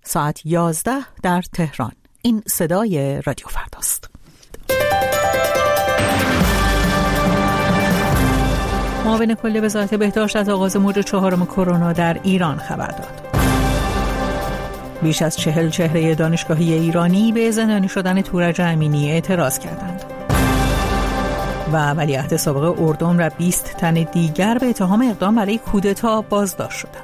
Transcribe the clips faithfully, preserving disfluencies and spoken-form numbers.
ساعت یازده در تهران. این صدای رادیو فرداست. معاون کل وزارت بهداشت از آغاز موج چهارم کرونا در ایران خبر داد. بیش از چهل چهره دانشگاهی ایرانی به زندانی شدن تورج امینی اعتراض کردند. و ولیعهد سابق اردن و بیست تن دیگر به اتهام اقدام برای کودتا بازداشت شدند.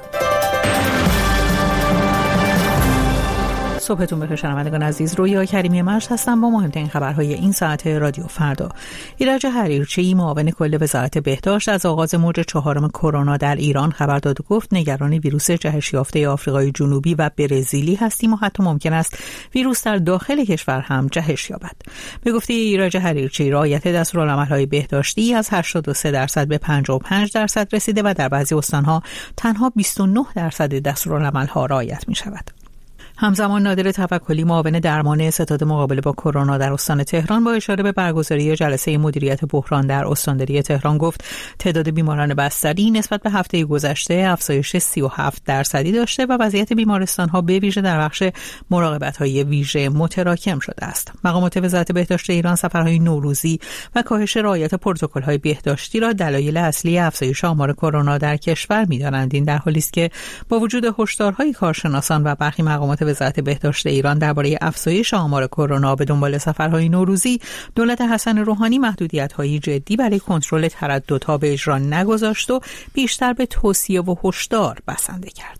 صبحتون بخیر شنوندگان عزیز، رویا کریمی مرز هستم با مهمترین خبرهای این ساعت رادیو فردا. ایرج حریرچی معاون کل وزارت بهداشت از آغاز موج چهارم کرونا در ایران خبر داد و گفت نگران ویروس جهش یافته آفریقای جنوبی و برزیلی هستیم و حتی ممکن است ویروس در داخل کشور هم جهش یابد. به گفته ایرج حریرچی رعایت دستورالعمل‌های بهداشتی از هشتاد و سه درصد به پنجاه و پنج درصد رسیده و در بعضی استان‌ها تنها بیست و نه درصد دستورالعمل‌ها رعایت می‌شود. همزمان نادر توکلی معاون درمان ستاد مقابله با کرونا در استان تهران با اشاره به برگزاری جلسه مدیریت بحران در استانداری تهران گفت تعداد بیماران بستری نسبت به هفته گذشته افزایش سی و هفت درصدی داشته و وضعیت بیمارستان‌ها به ویژه در بخش مراقبت‌های ویژه متراکم شده است. مقامات وزارت بهداشت ایران سفرهای نوروزی و کاهش رعایت پروتکل‌های بهداشتی را دلایل اصلی افزایش آمار کرونا در کشور می‌دانند. این در حالی است که با وجود هشدارهای کارشناسان و برخی مقامات وزارت بهداشت ایران درباره افزایش آمار کرونا به دنبال سفرهای نوروزی، دولت حسن روحانی محدودیت‌های جدی برای کنترل ترددها به اجرا نگذاشت و بیشتر به توصیه و هشدار بسنده کرد.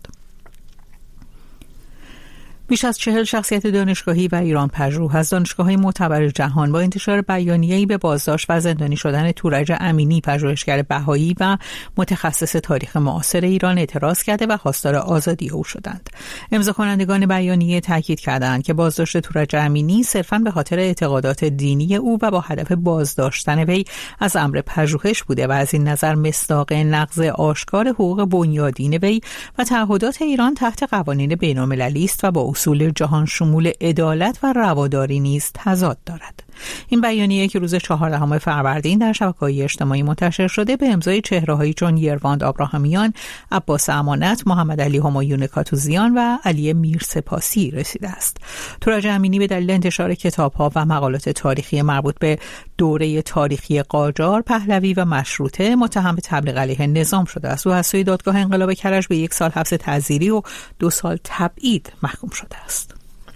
بیش از چهل شخصیت دانشگاهی و ایران پژوه از دانشگاه‌های معتبر جهان با انتشار بیانیه‌ای به بازداشت و زندانی شدن تورج امینی، پژوهشگر بهایی و متخصص تاریخ معاصر ایران، اعتراض کرده و خواستار آزادی او شدند. امضا کنندگان بیانیه تاکید کردند که بازداشت تورج امینی صرفاً به خاطر اعتقادات دینی او و با هدف بازداشتن وی از امر پژوهش بوده و از این نظر مصداق نقض آشکار حقوق بنیادین وی و تعهدات ایران تحت قوانین بین‌المللی است و با اصول جهان شمول عدالت و رواداری نیز تضاد دارد. این بیانیه که روز چهاردهم فروردین در شبکه‌های اجتماعی منتشر شده به امضای چهره‌هایی چون یرواند آبراهامیان، عباس امانت، محمد علی همایون کاتوزیان و علی میرسپاسی رسیده است. تورج امینی به دلیل انتشار کتاب‌ها و مقالات تاریخی مربوط به دوره تاریخی قاجار، پهلوی و مشروطه متهم به تبلیغ علیه نظام شده است. او از سوی دادگاه انقلاب کرج به یک سال حبس تعزیری و دو سال تبعید محکوم شده است.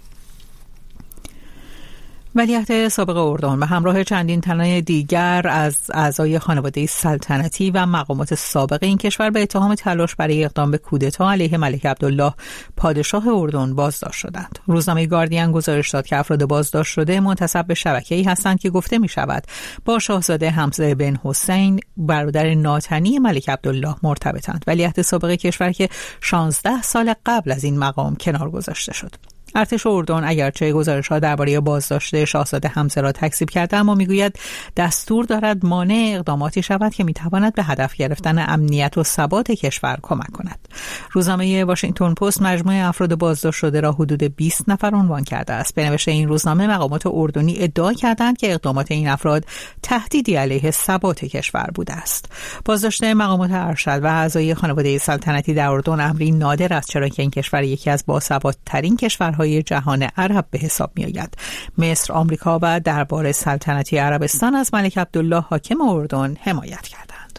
ولیعهد سابق اردن به همراه چندین تن دیگر از اعضای خانواده سلطنتی و مقامات سابق این کشور به اتهام تلاش برای اقدام به کودتا علیه ملک عبدالله پادشاه اردن بازداشت شدند. روزنامه گاردین گزارش داد که افراد بازداشت شده منتسب به شبکه‌ای هستند که گفته می شود با شاهزاده حمزه بن حسین برادر ناتنی ملک عبدالله مرتبطند. ولیعهد سابق کشور که شانزده سال قبل از این مقام کنار گذاشته شد. ارتش اردن اگرچه گزارش‌ها درباره بازداشت شاهزاده حمزه را تکذیب کرده، اما میگوید دستور دارد مانع اقداماتی شود که میتواند به هدف گرفتن امنیت و ثبات کشور کمک کند. روزنامه واشنگتن پست مجموعه افراد بازداشت شده را حدود بیست نفر عنوان کرده است. به نوشته این روزنامه مقامات اردنی ادعا کردند که اقدامات این افراد تهدیدی علیه ثبات کشور بوده است. بازداشت مقامات ارشد و اعضای خانواده سلطنتی در اردن امری نادر است، چرا که این کشور یکی از باثبات‌ترین کشورهای جهان عرب به حساب می آید. مصر، آمریکا و دربار سلطنتی عربستان از ملک عبدالله حاکم اردن حمایت کردند.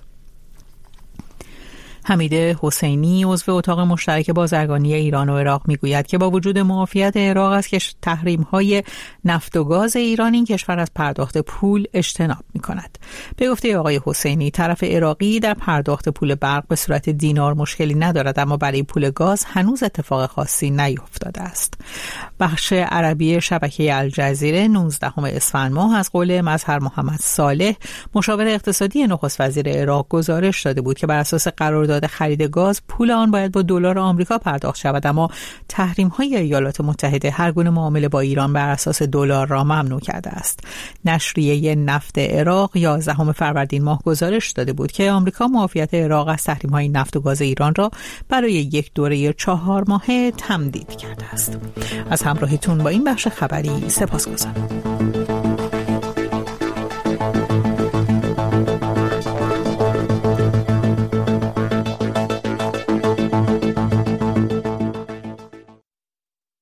حمید حسینی عضو اتاق مشترک بازرگانی ایران و عراق میگوید که با وجود معافیت عراق از تحریم‌های نفت و گاز ایران، این کشور از پرداخت پول اجتناب می‌کند. به گفته آقای حسینی، طرف عراقی در پرداخت پول برق به صورت دینار مشکلی ندارد، اما برای پول گاز هنوز اتفاق خاصی نیفتاده است. بخش عربی شبکه الجزیره نوزدهم اسفند ماه از قول مظهر محمد صالح، مشاور اقتصادی نخست وزیر عراق، گزارش داده بود که بر اساس قرارداد خرید گاز پول آن باید با دلار آمریکا پرداخت شود، اما تحریم‌های ایالات متحده هر گونه معامله با ایران بر اساس دلار را ممنوع کرده است. نشریه نفت عراق یازدهم فروردین ماه گزارش داده بود که آمریکا معافیت عراق از تحریم‌های نفت و گاز ایران را برای یک دوره چهار ماهه تمدید کرده است. از همراهیتون با این بخش خبری سپاسگزارم.